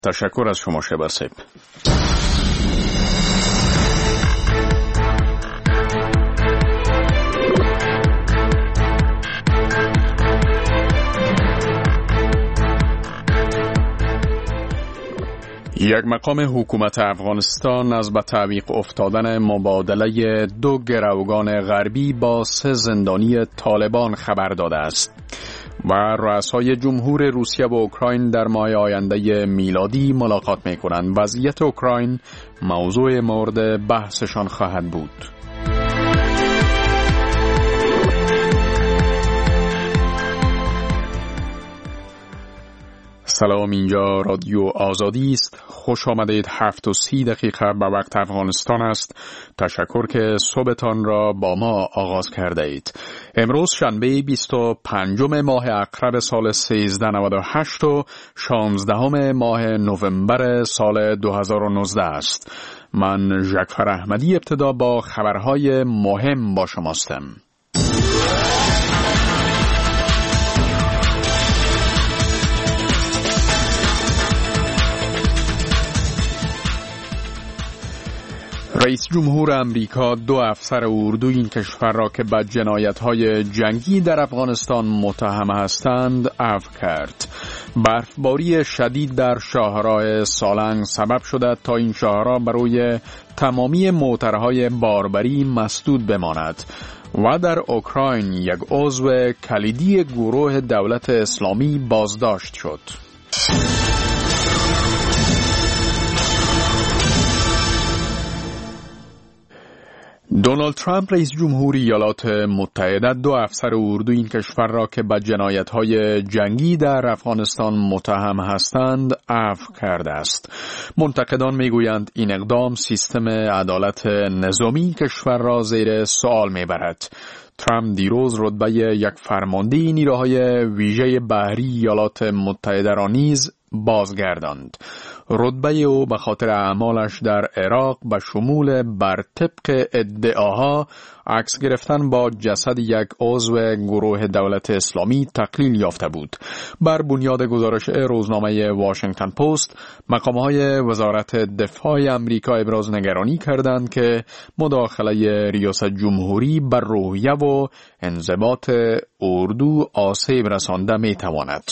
تشکر از شما شبر سیب. یک مقام حکومت افغانستان از به تعویق افتادن مبادله 2 گروگان غربی با 3 زندانی طالبان خبر داده است و رؤسای جمهور روسیه و اوکراین در ماه آینده میلادی ملاقات می‌کنند. وضعیت اوکراین موضوع مورد بحثشان خواهد بود. سلام، اینجا رادیو آزادی است. خوش آمدید. 7:30 به وقت افغانستان است. تشکر که صبحتان را با ما آغاز کرده اید. امروز شنبه 25 ماه اقرب سال 1398 و 16 ماه نوامبر سال 2019 است. من ژکفر احمدی ابتدا با خبرهای مهم با شماستم. رئیس جمهور امریکا 2 افسر اردوی این کشور را که به جنایت‌های جنگی در افغانستان متهم هستند عفو کرد. برفباری شدید در شاهراه سالنگ سبب شده تا این شاهراه برای تمامی موترهای باربری مسدود بماند و در اوکراین یک عضو کلیدی گروه دولت اسلامی بازداشت شد. دونالد ترامپ رئیس جمهور ایالات متحده 2 افسر اردوی این کشور را که به جنایت‌های جنگی در افغانستان متهم هستند عفو کرده است. منتقدان میگویند این اقدام سیستم عدالت نظامی کشور را زیر سوال میبرد. ترامپ دیروز رتبه یک فرمانده نیروهای ویژه بحری ایالات متحده را نیز بازگرداند. رتبه او به خاطر اعمالش در عراق به شمول بر طبق ادعاها عکس گرفتن با جسد یک عضو گروه دولت اسلامی تقلیل یافته بود. بر بنیاد گزارش روزنامه واشنگتن پست، مقام‌های وزارت دفاع آمریکا ابراز نگرانی کردند که مداخله ریاست جمهوری بر روحیه و انضباط اردو آسیب رسانده می‌تواند.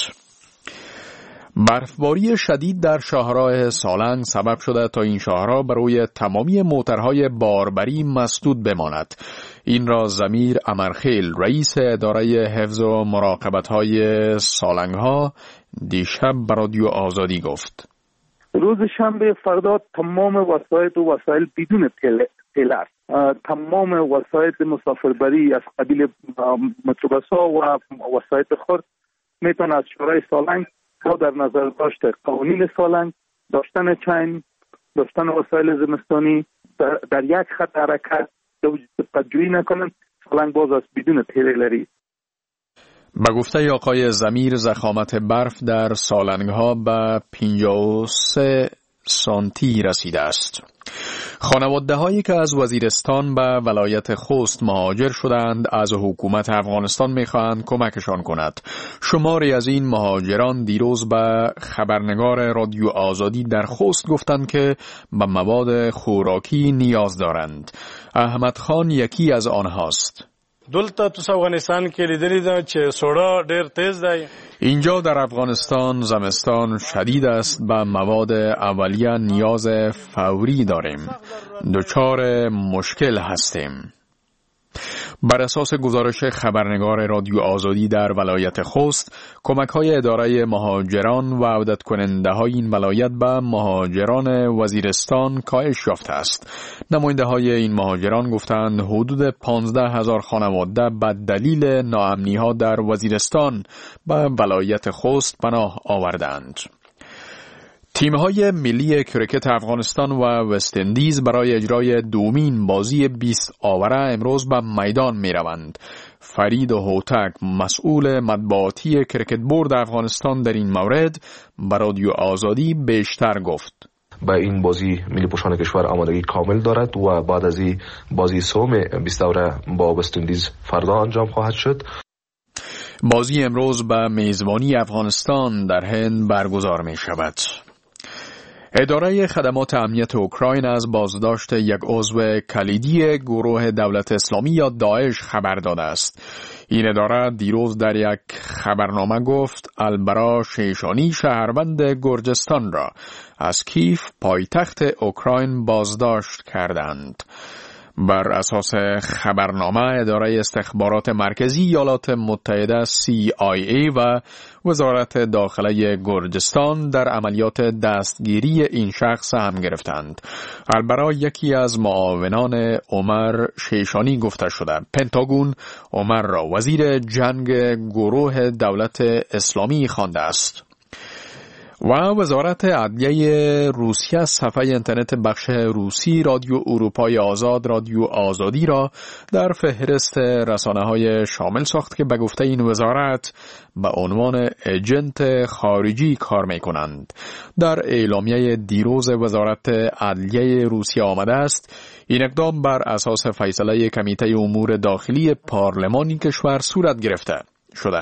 برفباری شدید در شاهراه سالنگ سبب شده تا این شاهراه برای تمامی موترهای باربری مسدود بماند. این را ضمیر امرخیل، رئیس اداره حفظ و مراقبت‌های سالنگ‌ها، دیشب به رادیو آزادی گفت. روز شنبه فردا تمام وسایل بدون تل است. تمام وسایل مسافربری از قبیل متروبس‌ها و وسایل خرد میتونه از شاهراه سالنگ با در نظر داشت قوانین سالنگ، داشتن چین، داشتن وسایل زمستانی در یک خط حرکت توجهی نکنند، سالنگ باز از بدون تریلری. به گفته آقای ضمیر، ضخامت برف در سالنگ‌ها به 53 سانتی رسیده است. خانواده هایی که از وزیرستان به ولایت خوست مهاجر شدند از حکومت افغانستان می‌خواهند کمکشان کند. شماری از این مهاجران دیروز به خبرنگار رادیو آزادی در خوست گفتند که به مواد خوراکی نیاز دارند. احمد خان یکی از آنهاست. دلته تو افغانستان کې لیدلې ده چې سوړه ډېر تیز دی. اینجا در افغانستان زمستان شدید است. به مواد اولیه نیاز فوری داریم. دچار مشکل هستیم. بر اساس گزارش خبرنگار رادیو آزادی در ولایت خوست، کمک‌های اداره مهاجران و عودت کننده های این ولایت به مهاجران وزیرستان کاهش یافته است. نماینده های این مهاجران گفتند حدود 15,000 خانواده به دلیل ناامنی ها در وزیرستان به ولایت خوست پناه آوردند. تیم‌های ملی کرکت افغانستان و وست اندیز برای اجرای دومین بازی 20 آوره امروز به میدان می‌روند. فرید هوتک، مسئول مطبوعاتی کرکت بورد افغانستان، در این مورد به رادیو آزادی بیشتر گفت. به این بازی ملی پوشان کشور آمادگی کامل دارد و بعد از این بازی سوم 20 آوره با وست اندیز فردا انجام خواهد شد. بازی امروز به میزبانی افغانستان در هند برگزار می شود. اداره خدمات امنیت اوکراین از بازداشت یک عضو کلیدی گروه دولت اسلامی یا داعش خبر داده است. این اداره دیروز در یک خبرنامه گفت البرا شیشانی شهروند گرجستان را از کیف پایتخت اوکراین بازداشت کردند. بر اساس خبرنامه اداره استخبارات مرکزی ایالات متحده CIA و وزارت داخله گرجستان در عملیات دستگیری این شخص هم گرفتند. البرا یکی از معاونان عمر شیشانی گفته شده. پنتاگون عمر را وزیر جنگ گروه دولت اسلامی خوانده است. و وزارت عدلیه روسیه صفحه اینترنت بخش روسی رادیو اروپای آزاد رادیو آزادی را در فهرست رسانه‌های شامل ساخت که به گفته این وزارت به عنوان ایجنت خارجی کار می‌کنند. در اعلامیه دیروز وزارت عدلیه روسیه آمده است این اقدام بر اساس فیصله کمیته امور داخلی پارلمانی کشور صورت گرفته شده.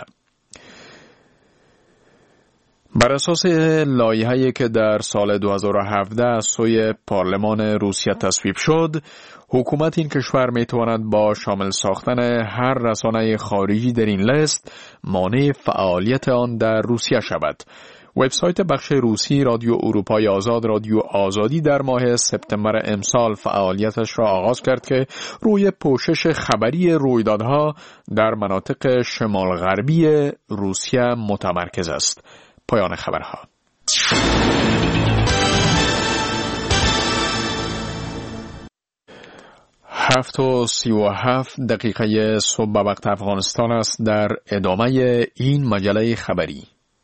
بر اساس لایحه‌ای که در سال 2017 از سوی پارلمان روسیه تصویب شد، حکومت این کشور میتواند با شامل ساختن هر رسانه خارجی در این لیست مانع فعالیت آن در روسیه شود. وبسایت بخش روسی رادیو اروپای آزاد رادیو آزادی در ماه سپتامبر امسال فعالیتش را آغاز کرد که روی پوشش خبری رویدادها در مناطق شمال غربی روسیه متمرکز است. پایان خبرها. 7:37 صبح به وقت افغانستان است. در ادامه این مجله خبری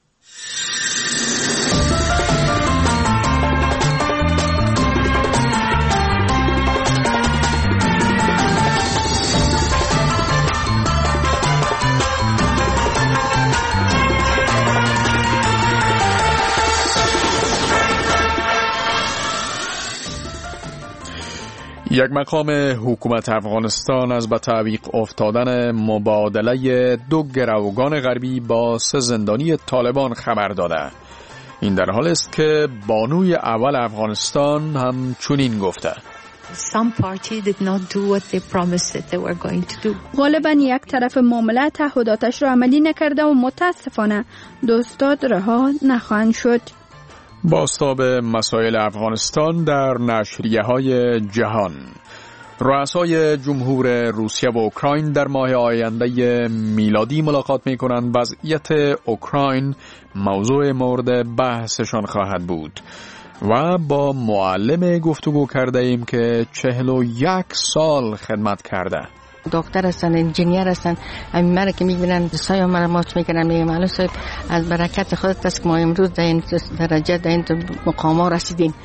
یک مقام حکومت افغانستان از به تعویق افتادن مبادله 2 گروگان غربی با 3 زندانی طالبان خبر داده. این در حال است که بانوی اول افغانستان هم چنین گفته. غالباً یک طرف معامله تعهداتش را عملی نکرده و متاسفانه دوستاد رها نخواهند شد. بازتاب مسائل افغانستان در نشریه‌های جهان. رؤسای جمهور روسیه و اوکراین در ماه آینده میلادی ملاقات می‌کنند. وضعیت اوکراین موضوع مورد بحثشان خواهد بود. و با معلم گفتگو کرده ایم که 41 سال خدمت کرده. دکتر هستن، انجینیر هستن. همین مرا که میبینن سایه مرا ماچ میکنن، میگم معلوم صاحب از برکت خودت است که ما امروز در این درجه در این مقام ها رسیدیم.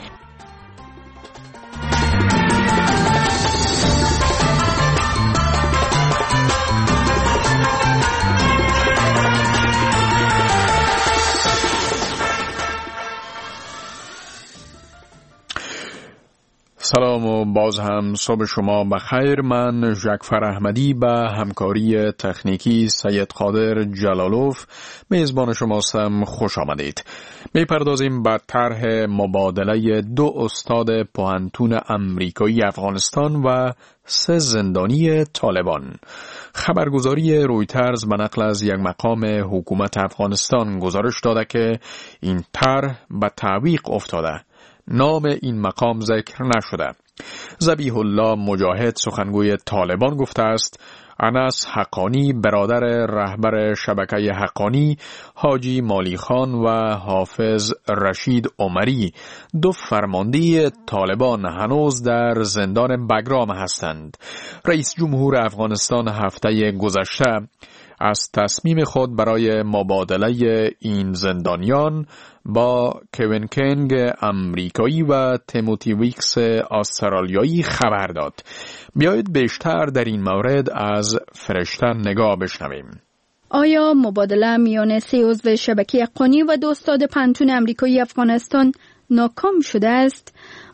سلام و باز هم صبح شما بخیر. من جعفر احمدی به همکاری تکنیکی سید قادر جلالوف میزبان شماستم. خوش آمدید. میپردازیم به طرح مبادله 2 استاد پوهنتون امریکایی افغانستان و 3 زندانی طالبان. خبرگزاری رویترز به نقل از یک مقام حکومت افغانستان گزارش داده که این طرح به تعویق افتاده. نام این مقام ذکر نشده. ذبیح الله مجاهد سخنگوی طالبان گفته است انس حقانی برادر رهبر شبکه حقانی حاجی مالی خان و حافظ رشید عمری 2 فرمانده طالبان هنوز در زندان بگرام هستند. رئیس جمهور افغانستان هفته گذشته از تصمیم خود برای مبادله این زندانیان با کوین کنگ امریکایی و تیموتی ویکس استرالیایی خبر داد. بیایید بیشتر در این مورد از فرشته نگاه بشنویم. آیا مبادله میان 3 عضو شبکه حقانی و 2 استاد پوهنتون امریکایی افغانستان ناکام شده است؟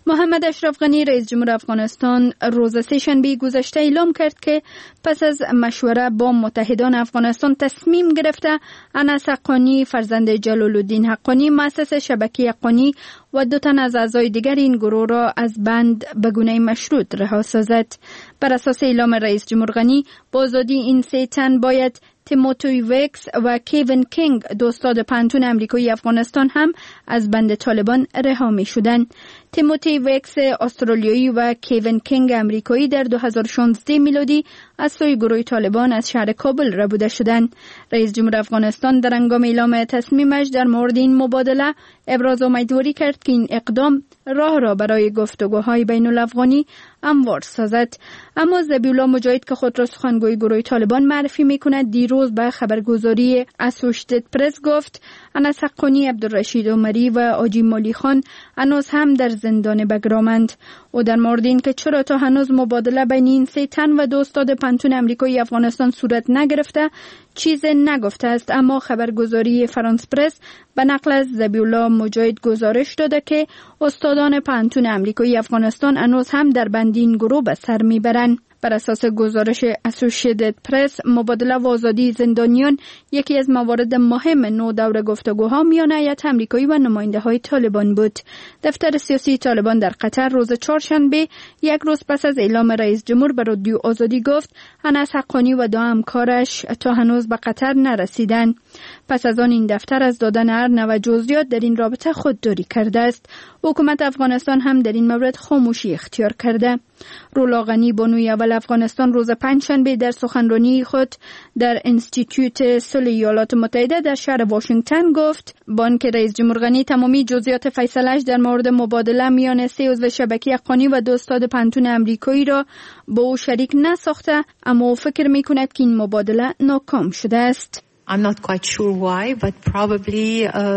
محمد اشرف غنی رئیس جمهور افغانستان روز سه‌شنبه گذشته اعلام کرد که پس از مشوره با متحدان افغانستان تصمیم گرفته انس حقانی فرزند جلال الدین حقانی مؤسس شبکه حقانی و 2 تن از اعضای دیگر این گروه را از بند به گونه مشروط رها سازد. بر اساس اعلام رئیس جمهور غنی با آزادی این 3 تن باید تیموتی ویکس و کیوین کینگ، 2 استاد پانتون امریکایی افغانستان هم از بند طالبان رها می شدند. تیموتی ویکس استرالیایی و کیوین کینگ امریکایی در 2016 میلادی از سوی گروه طالبان از شهر کابل ربوده شدند. رئیس جمهور افغانستان در هنگام اعلام تصمیمش در مورد این مبادله ابراز امیدواری کرد که این اقدام راه را برای گفتگوهای بین الافغانی هموار سازد. اما ذبیحالله مجاهد که خود را سخنگوی گروه طالبان معرفی می‌کند دیروز به خبرگزاری اسوشیتد پرس گفت انس حقانی، عبدالرشید عمری و آجی مالی خان هنوز هم در زندان بگرامند. او در مورد این که چرا تا هنوز مبادله بین این 3 تن و 2 استاد پانتون امریکایی افغانستان صورت نگرفته چیز نگفته است، اما خبرگزاری فرانس پرس به نقل از ذبیحالله مجاهد گزارش داده که استادان پانتون امریکایی افغانستان هنوز هم در بند این گروه به سر میبرند. بر اساس گزارش اسوشیتد پرس، مبادله و آزادی زندانیان یکی از موارد مهم نو دور گفتگوها میان هیئت امریکایی و نماینده‌های طالبان بود. دفتر سیاسی طالبان در قطر روز چهارشنبه، 1 روز پس از اعلام رئیس جمهور به رادیو آزادی گفت انس حقانی و 2 همکارش تا هنوز به قطر نرسیدند. پس از آن این دفتر از دادن هر نوع جزئیات در این رابطه خودداری کرده است. حکومت افغانستان هم در این مورد خاموشی اختیار کرده. رولا غنی، بانوی اول افغانستان، روز پنجشنبه در سخنرانی خود در انستیتیوت صلح ایالات متحده در شهر واشنگتن گفت با آنکه رئیس جمهور غنی تمامی جزئیات فیصله‌اش در مورد مبادله میان 3 عضو شبکه حقانی و 2 استاد پانتون امریکایی را با او شریک نساخته، اما او فکر می‌کند که این مبادله ناکام شده است. I'm not quite sure why, but probably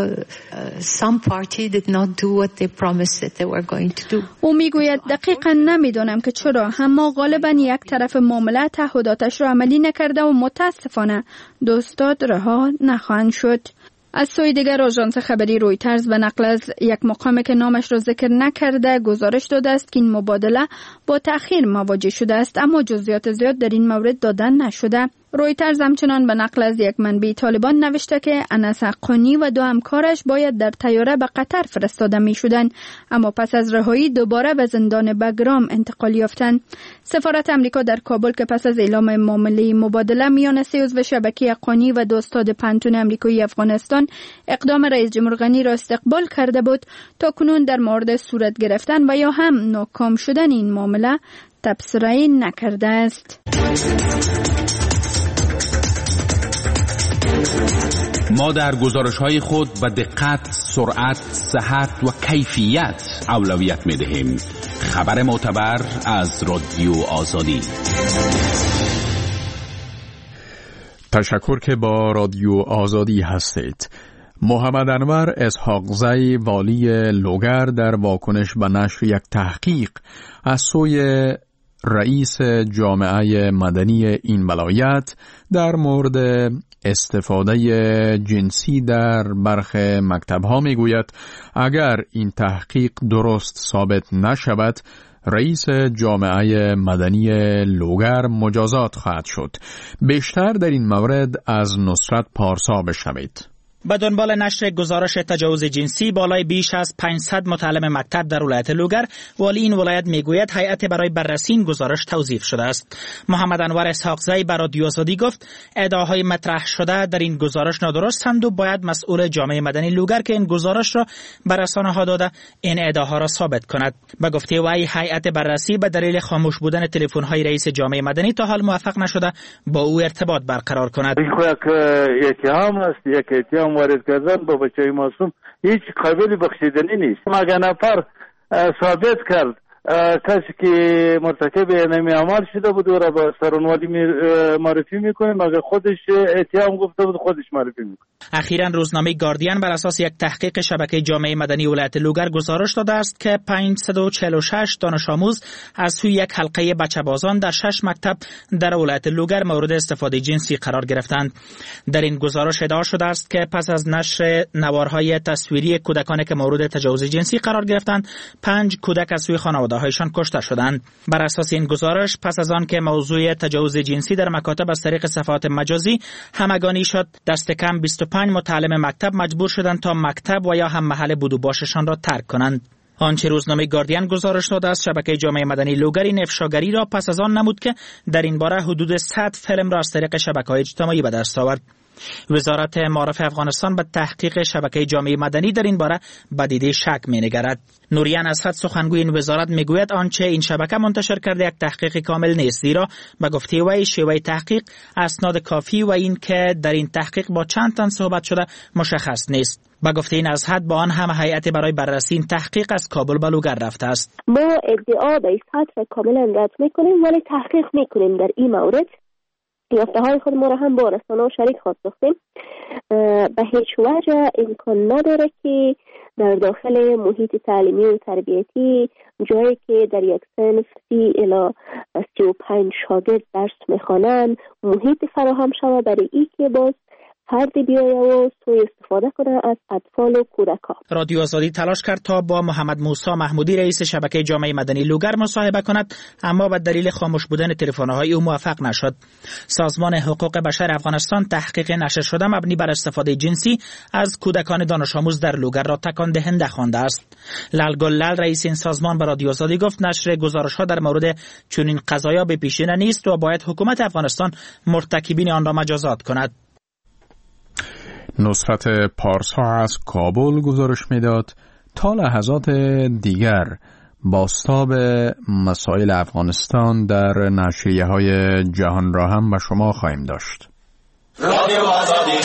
some party did not do what they promised that they were going to do. او میگوید دقیقاً نمیدانم که چرا، اما غالباً یک طرف معامله تعهداتش را عملی نکرده و متاسفانه 2 استاد رها نخواهند شد. از سوی دیگر آژانس خبری رویترز به نقل از یک مقام که نامش را ذکر نکرده گزارش داده است که این مبادله با تأخیر مواجه شده است، اما جزئیات زیاد در این مورد دادن نشده. رویترز همچنان به نقل از یک منبع طالبان نوشته که انس حقانی و 2 همکارش باید در طیاره به قطر فرستاده می شدند، اما پس از رهایی دوباره به زندان بگرام انتقال یافتند. سفارت امریکا در کابل که پس از اعلام معامله مبادله میان 3 عضو شبکه حقانی و 2 استاد پانتون امریکایی افغانستان اقدام رئیس جمهور غنی را استقبال کرده بود، تا کنون در مورد صورت گرفتن و یا هم ناکام شدن این معامله تبصره‌ای نکرده است. ما در گزارش‌های خود به دقت، سرعت، صحت و کیفیت اولویت می‌دهیم. خبر معتبر از رادیو آزادی. تشکر که با رادیو آزادی هستید. محمد انور اسحاقزی والی لوگر در واکنش به نشر یک تحقیق از سوی رئیس جامعه مدنی این ولایت در مورد استفاده جنسی در برخی مکتب‌ها میگوید اگر این تحقیق درست ثابت نشود رئیس جامعه مدنی لوگر مجازات خواهد شد. بیشتر در این مورد از نصرت پارسا بشنوید. به دنبال نشر گزارش تجاوز جنسی بالای بیش از 500 متعلم مکتب در ولایت لوگر، والی این ولایت میگوید هیئت برای بررسی این گزارش توظیف شده است. محمد انور اسحاقزی بر رادیو آزادی گفت ادعاهای مطرح شده در این گزارش نادرستند و باید مسئول جامعه مدنی لوگر که این گزارش را به رسانه‌ها داده این ادعاها را ثابت کند. به گفته وی هیئت بررسی به دلیل خاموش بودن تلفن‌های رئیس جامعه مدنی تا حال موفق نشده با او ارتباط برقرار کند. وارد کردن با بچه معصوم هیچ قابل بخشیدنی نیست. مگر نفر ثابت کرد کسی که مرتکب اینمی عمل شده بود و را به سرانوالی معرفی میکنیم. اگر خودش اتهام گفته بود خودش معرفی میکنیم. اخیراً روزنامه گاردین بر اساس یک تحقیق شبکه جامعه مدنی ولایت لوگر گزارش داده است که 546 دانش آموز از سوی یک حلقه بچه‌بازان در 6 مکتب در ولایت لوگر مورد استفاده جنسی قرار گرفتند. در این گزارش ادعا شده است که پس از نشر نوارهای تصویری کودکانی که مورد تجاوز جنسی قرار گرفتند، 5 کودک از سوی خانواده‌هایشان کشته شدند. بر اساس این گزارش پس از آن که موضوع تجاوز جنسی در مکاتب از طریق صفحات مجازی همگانی شد، دست کم 25 متعلم مکتب مجبور شدند تا مکتب و یا هم محل بود و باششان را ترک کنند. آنچه روزنامه گاردین گزارش داده است، شبکه جامعه مدنی لوگر این افشاگری را پس از آن نمود که در این باره حدود 100 فیلم را از طریق شبکه‌های اجتماعی به دست آورد. وزارت معارف افغانستان به تحقیق شبکه جامعه مدنی در این باره به دیده شک می‌نگرد. نوریان اسد سخنگوی این وزارت میگوید آنچه این شبکه منتشر کرده یک تحقیق کامل نیست، زیرا به گفته وی شیوه تحقیق اسناد کافی و این که در این تحقیق با چند تن صحبت شده مشخص نیست. به گفته این اسد با آن هم هیئت برای بررسی این تحقیق از کابل به لوگر رفته است. ما ادعا به این سطح کاملا رد میکنیم ولی تحقیق میکنیم در این مورد. یافته های خود ما را هم با رسانه و شریک خواست ساختیم. به هیچ وجه امکان نداره که در داخل محیط تعلیمی و تربیتی جایی که در یک صنف 30 الی 35 شاگرد درس میخوانند محیط فراهم شود برای این که باز فردی بیایه و سوء استفاده کنه از اطفال و کودکان. رادیو آزادی تلاش کرد تا با محمد موسی محمودی رئیس شبکه جامعه مدنی لوگر مصاحبه کند، اما به دلیل خاموش بودن تلفن‌های او موفق نشد. سازمان حقوق بشر افغانستان تحقیق نشر شده مبنی بر استفاده جنسی از کودکان دانش آموز در لوگر را تکان دهنده خوانده است. للگل لل رئیس این سازمان به رادیو آزادی گفت نشر گزارش‌ها در مورد چنین قضایا به پیشینه نیست و باید حکومت افغانستان مرتکبین آن را مجازات کند. نصرت پارسا از کابل گزارش میداد تا لحظات دیگر بازتاب مسائل افغانستان در نشریه‌های جهان را هم به شما خواهیم داشت. رادیو آزادی.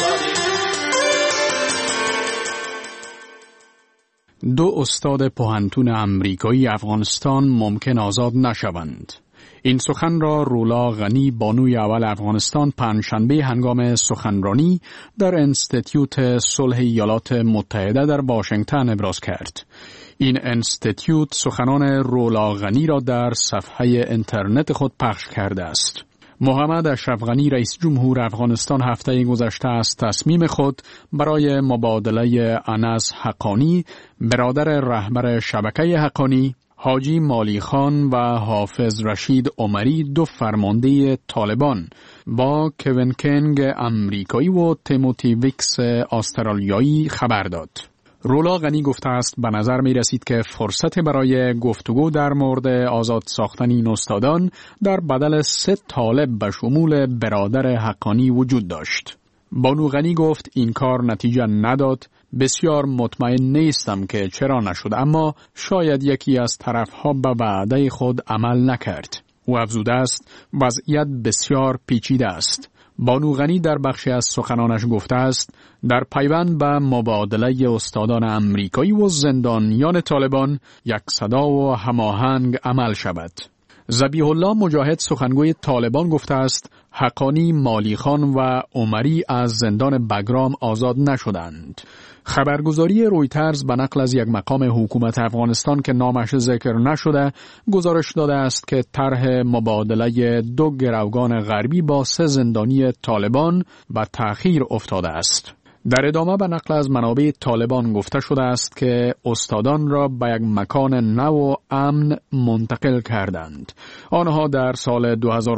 2 استاد پوهنتون امریکایی افغانستان ممکن آزاد نشوند. این سخن را رولا غنی بانوی اول افغانستان پنجشنبه هنگام سخنرانی در انستیتیوت صلح ایالات متحده در واشنگتن ابراز کرد. این انستیتیوت سخنان رولا غنی را در صفحه اینترنت خود پخش کرده است. محمد اشرف غنی رئیس جمهور افغانستان هفته گذشته از تصمیم خود برای مبادله انس حقانی برادر رهبر شبکه حقانی حاجی مالی خان و حافظ رشید عمری 2 فرمانده طالبان با کوین کنگ امریکایی و تیموتی ویکس استرالیایی خبر داد. رولا غنی گفته است به نظر می رسید که فرصت برای گفتگو در مورد آزاد ساختن این استادان در بدل 3 طالب به شمول برادر حقانی وجود داشت. بانو غنی گفت این کار نتیجه نداد. بسیار مطمئن نیستم که چرا نشد، اما شاید یکی از طرفها به وعده خود عمل نکرد. او افزوده است وضعیت بسیار پیچیده است. بانو غنی در بخشی از سخنانش گفته است در پیوند به مبادله استادان امریکایی و زندانیان طالبان یک صدا و هماهنگ عمل شود. ذبیح الله مجاهد سخنگوی طالبان گفته است حقانی، مالی خان و عمری از زندان بگرام آزاد نشدند. خبرگزاری رویترز به نقل از یک مقام حکومت افغانستان که نامش ذکر نشده گزارش داده است که طرح مبادله 2 گروگان غربی با 3 زندانی طالبان به تأخیر افتاده است. در ادامه به نقل از منابع طالبان گفته شده است که استادان را به یک مکان نو و امن منتقل کردند. آنها در سال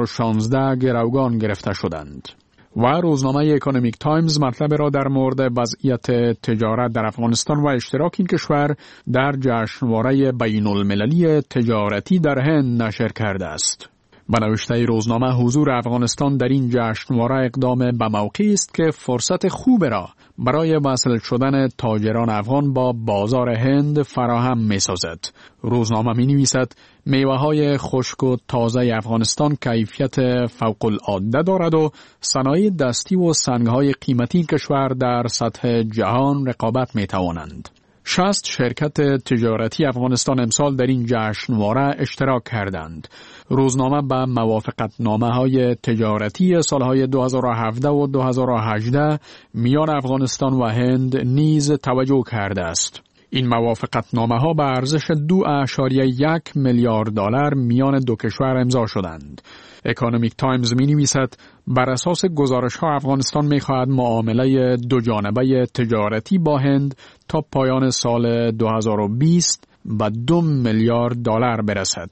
2016 گروگان گرفته شدند. و روزنامه اکونومیک تایمز مطلب را در مورد وضعیت تجارت در افغانستان و اشتراک این کشور در جشنواره بین المللی تجارتی در هند نشر کرده است. به نوشته روزنامه حضور افغانستان در این جشنواره اقدام به موقعی است که فرصت خوب را برای وصل شدن تاجران افغان با بازار هند فراهم می سازد. روزنامه می نویسد میوه های خشک و تازه افغانستان کیفیت فوق العاده دارد و صنایع دستی و سنگ های قیمتی کشور در سطح جهان رقابت می توانند. 60 شرکت تجارتی افغانستان امسال در این جشنواره اشتراک کردند. روزنامه به موافقتنامه‌های تجارتی سالهای 2017 و 2018 میان افغانستان و هند نیز توجه کرده است. این موافقتنامه‌ها به ارزش 2.1 میلیارد دلار میان دو کشور امضا شدند. اکونومیک تایمز می‌نویسد بر اساس گزارش‌ها افغانستان می‌خواهد معامله دو جانبه تجارتی با هند تا پایان سال 2020 به 2 میلیارد دلار برسد.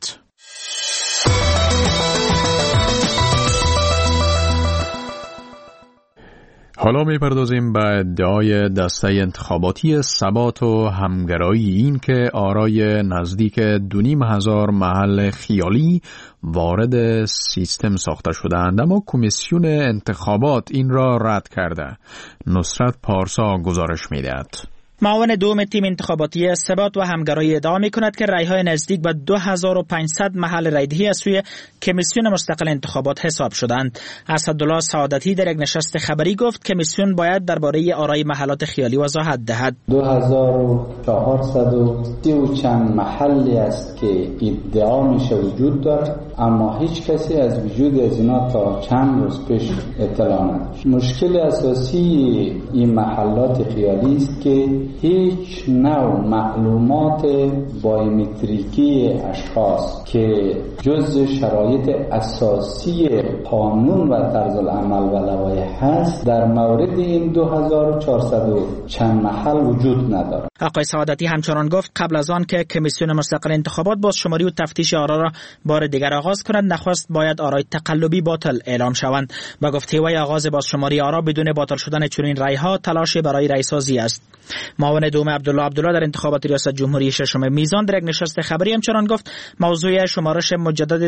حالا می‌پردازیم به ادعای دسته انتخاباتی ثبات و همگرایی این که آرای نزدیک 2,500 محل خیالی وارد سیستم ساخته شده‌اند، اما کمیسیون انتخابات این را رد کرده. نصرت پارسا گزارش می‌دهد. معاون دوم تیم انتخاباتی ثبات و همگرایی ادعا می‌کند که رأی‌های نزدیک به 2500 محل رایدهی از سوی کمیسیون مستقل انتخابات حساب شدند. اسدالله سعادتی در یک نشست خبری گفت کمیسیون باید درباره آرای محلات خیالی وضاحت دهد. 2430 و چند محلی است که ادعا میشه وجود دارد، اما هیچ کسی از وجود از اینا تا چند روز پیش اطلاع نداشت. مشکل اساسی این محلات خیالی است که هیچ نوع معلومات بایومتریکی اشخاص که جزء شرایط اساسی قانون و طرز العمل و لوایح هست در مورد این 2400 چند محل وجود ندارد. آقای سعادتی همچنان گفت قبل از آن که کمیسیون مستقل انتخابات بازشماری و تفتیش آرا را بار دیگر آغاز کند، نخست باید آرای تقلبی باطل اعلام شوند و گفت هیوای آغاز بازشماری آرا بدون باطل شدن چنین رأی‌ها تلاش برای رأی‌سازی است. معاون دوم عبدالله در انتخابات ریاست جمهوری ششم میزان در یک نشست خبری همچنان گفت موضوع شمارش مجدد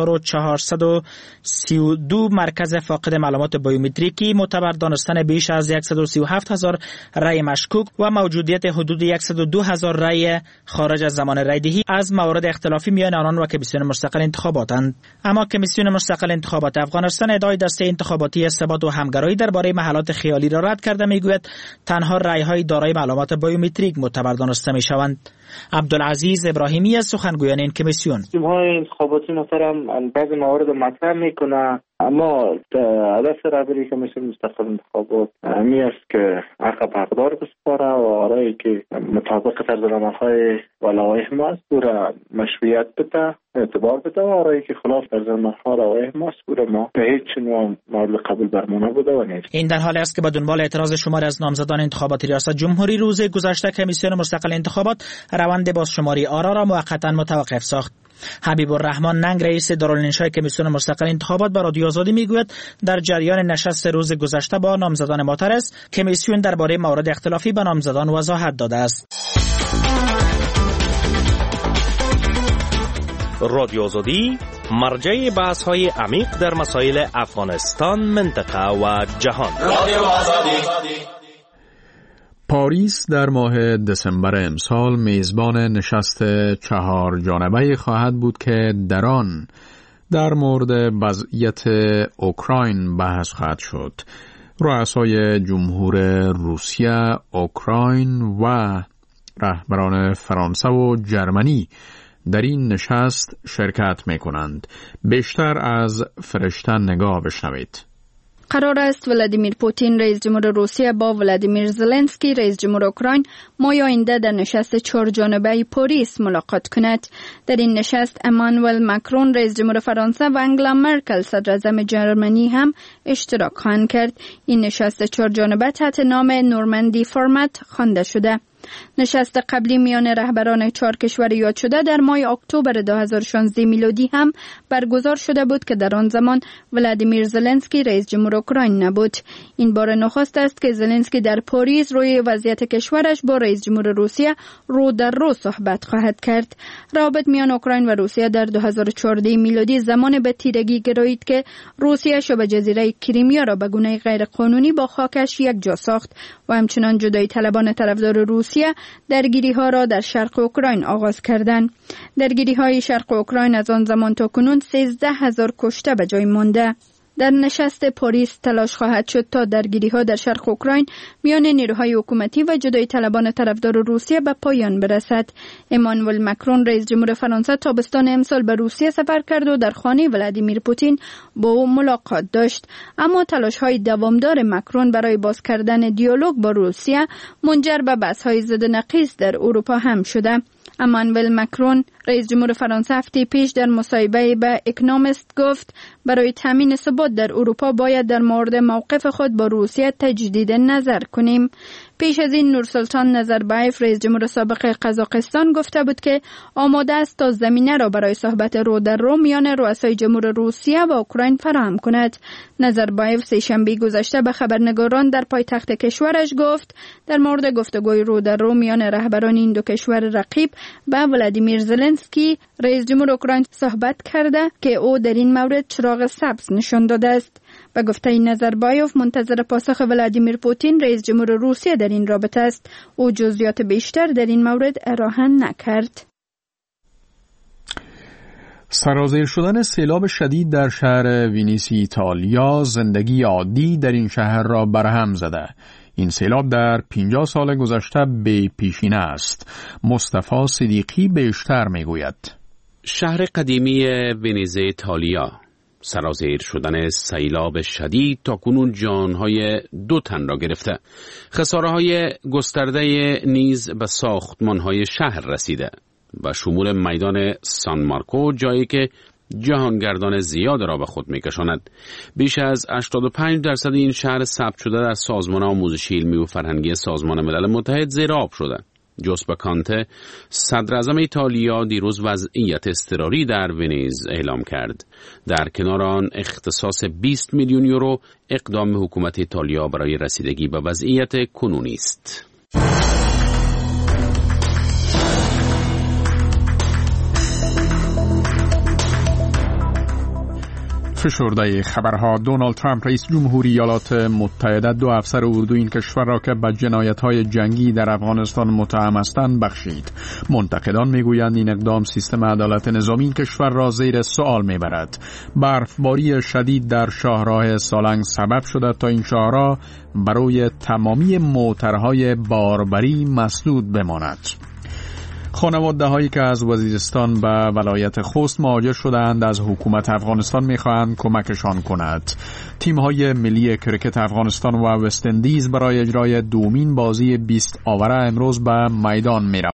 2432 مرکز فاقد معلومات بیومتریکی، معتبر دانستن بیش از 137,000 رأی مشکوک و موجودیت حدود 102,000 رأی خارج از زمان رأیدهی از موارد اختلافی میان آنان و کمیسیون مستقل انتخاباتند. اما کمیسیون مستقل انتخابات افغانستان ادعای دسته انتخاباتی ثبات و همگرایی درباره محلات خیالی را رد کرده، میگوید تنها رأی‌های دارای معلومات بیومتریک معتبر دانسته میشوند. عبدالعزیز ابراهیمی از سخنگویان این کمیسیون: تیم‌های انتخاباتی محترم بعضی موارد مطرح میکنه، اما هدف رهبری کمیسیون مستقل انتخابات همی است که حق حقدار بسپاره و آرایی که مطابق طرز العمل‌های و لوایح ما است او را مشروعیت بده، اعتبار بده، و آرایی که خلاف طرز العمل‌ها و لوایح ما است او را ما به هیچ نوع مورد قبول برمونه بوده و نیست. این در حالی است که با دنبال اعتراض شماری از نامزدان انتخابات ریاست جمهوری روز گذشته کمیسیون مستقل انتخابات روند بازشماری آرا را موقتا متوقف ساخت. حبیب الرحمن ننگ رئیس دارالانشای کمیسیون مستقل انتخابات به رادیو آزادی میگوید در جریان نشست روز گذشته با نامزدان معترض کمیسیون درباره موارد اختلافی به نامزدان وضاحت داده است. رادیو آزادی مرجع بحث‌های عمیق در مسائل افغانستان، منطقه و جهان. رادیو آزادی. پاریس در ماه دسامبر امسال میزبان نشست 4 جانبه خواهد بود که در آن در مورد وضعیت اوکراین بحث خواهد شد. رؤسای جمهور روسیه، اوکراین و رهبران فرانسه و جرمنی در این نشست شرکت می‌کنند. بیشتر از فرشته نگاه بشنوید. قرار است ولادیمیر پوتین رئیس جمهور روسیه با ولادیمیر زلنسکی رئیس جمهور اوکراین ماه آینده در نشست 4 جانبه پاریس ملاقات کند. در این نشست امانوئل ماکرون رئیس جمهور فرانسه و انگلا مرکل صدر اعظم جرمنی هم اشتراک خواهند کرد. این نشست 4 جانبه تحت نام نورماندی فرمت خوانده شده. نشست قبلی میان رهبران 4 کشور یاد شده در ماه اکتبر 2016 میلادی هم برگزار شده بود که در آن زمان ولادیمیر زلنسکی رئیس جمهور اوکراین نبود. این بار نخست است که زلنسکی در پاریس روی وضعیت کشورش با رئیس جمهور روسیه رو در رو صحبت خواهد کرد. روابط میان اوکراین و روسیه در 2014 میلادی زمان به تیرگی گرایید که روسیه شبه جزیره کریمیا را به گونه غیر قانونی با خاکش یک جا ساخت و همچنان جدایی طلبان طرفدار روسیه درگیری‌ها را در شرق اوکراین آغاز کردند. درگیری‌های شرق اوکراین از آن زمان تا کنون 13,000 کشته به جای مانده. در نشست پاریس تلاش خواهد شد تا درگیری‌ها در شرق اوکراین میان نیروهای حکومتی و جدایی طلبان طرفدار روسیه به پایان برسد. امانوئل مکرون رئیس جمهور فرانسه تابستان امسال به روسیه سفر کرد و در خانه ولادیمیر پوتین با او ملاقات داشت، اما تلاش‌های دوامدار مکرون برای باز کردن دیالوگ با روسیه منجر به بحث‌های ضد نقیض در اروپا هم شده. امانوئل مکرون رئیس جمهور فرانسه هفته پیش در مصاحبه به اکنومیست گفت برای تامین ثبات در اروپا باید در مورد موقف خود با روسیه تجدید نظر کنیم. پیش از این نورسلطان نظربایف رئیس جمهور سابق قزاقستان گفته بود که آماده است تا زمینه را برای صحبت رو در رو میان رؤسای جمهور روسیه و اوکراین فراهم کند. نظربایف سه‌شنبه گذشته به خبرنگاران در پایتخت کشورش گفت در مورد گفتگوی رو در رو میان رهبران این دو کشور رقیب با ولادیمیر زلنسکی رئیس جمهور اوکراین صحبت کرده که او در این مورد چراغ سبز نشان داده است. به گفته نظربایف منتظر پاسخ ولادیمیر پوتین رئیس جمهور روسیه در این رابطه است. او جزئیات بیشتر در این مورد ارائه نکرد. سرازیر شدن سیلاب شدید در شهر ونیسی ایتالیا زندگی عادی در این شهر را برهم زده. این سیلاب در 50 سال گذشته بی پیشینه است. مصطفی صدیقی بیشتر میگوید. شهر قدیمی ونیزی ایتالیا سرازیر شدن سیلاب شدید تا کنون جانهای 2 تن را گرفته. خساره‌های گسترده نیز به ساختمان‌های شهر رسیده و شمول میدان سان مارکو، جایی که جهانگردان زیاد را به خود می‌کشاند. بیش از 85% این شهر ثبت شده در سازمان آموزشی علمی و فرهنگی سازمان ملل متحد زیر آب شده. جوزپه کانته صدر اعظم ایتالیا دیروز وضعیت اضطراری در ونیز اعلام کرد. در کنار آن اختصاص 20 میلیون یورو اقدام حکومت ایتالیا برای رسیدگی به وضعیت کنونی است. فشرده خبرها. دونالد ترامپ رئیس جمهوری ایالات متحده 2 افسر اردو این کشور را که به جنایت‌های جنگی در افغانستان متهم هستند بخشید. منتقدان میگویند این اقدام سیستم عدالت نظامی این کشور را زیر سوال میبرد. برفباری شدید در شاهراه سالنگ سبب شده تا این شاهراه برای تمامی موترهای باربری مسدود بماند. خانواده هایی که از وزیرستان به ولایت خوست مهاجر شدند از حکومت افغانستان میخواهند کمکشان کند. تیم های ملی کرکت افغانستان و وست اندیز برای اجرای دومین بازی 20 آوره امروز به میدان میروند.